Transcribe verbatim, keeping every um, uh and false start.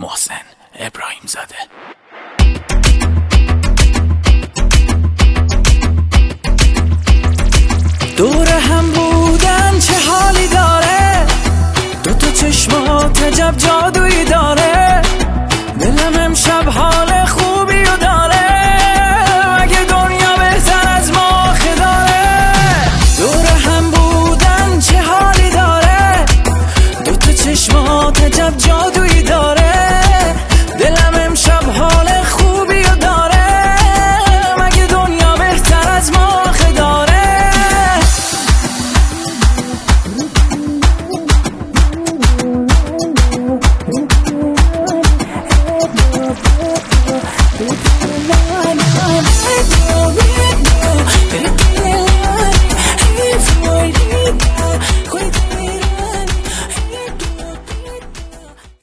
محسن ابراهیم زاده. دور هم بودن چه حالی داره، دو تا چشمات عجب جادو